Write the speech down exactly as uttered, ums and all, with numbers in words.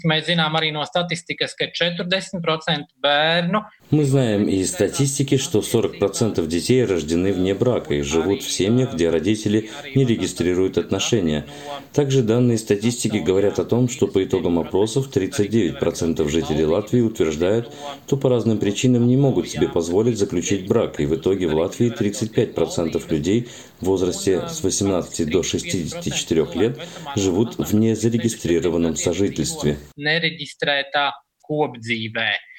Mēs zinām arī no statistikas, ka četrdesmit процентов bērnu. Мы знаем из статистики, что сорок процентов детей рождены вне брака и живут в семьях, где родители не регистрируют отношения. Также данные статистики говорят о том, что по итогам опросов тридцать девять процентов жителей Латвии утверждают, что по разным причинам не могут себе позволить заключить брак, и в итоге в Латвии тридцать пять процентов людей в возрасте с восемнадцати до шестидесяти четырёх лет живут в незарегистрированном сожительстве. Nereģistrētā kopdzīvē.